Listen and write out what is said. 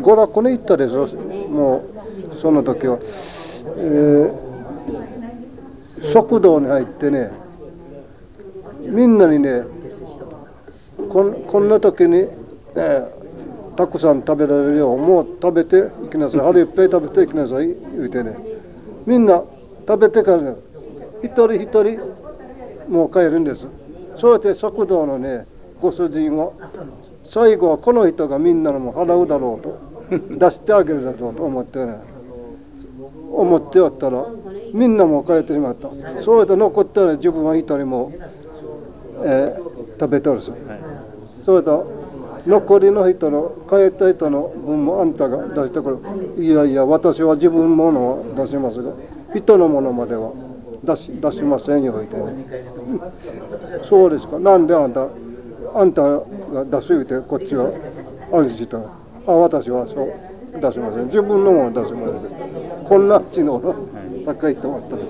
娯楽に行ったですよ、もうその時は。食堂に入ってね、みんなにね、こんな時に、たくさん食べられるよう、もう食べていきなさい、腹いっぱい食べていきなさい言うてね、みんな食べてからね、一人一人もう帰るんです。そうやって食堂のね、ご主人は最後はこの人がみんなのも払うだろうと出してあげるだろうと思ってね、思っておったらみんなも帰ってしまった。そうやって残ったら自分は一人も、食べとるし、そうやって残りの人の帰った人の分もあんたが出してくる。いやいや、私は自分のものは出しますが、人のものまでは出しませんよ言ってね。そうですか、なんであんたが出す言うてこっちは安心した。私はそう出しません、自分のもの出しません。こんな知能の高いと思ったら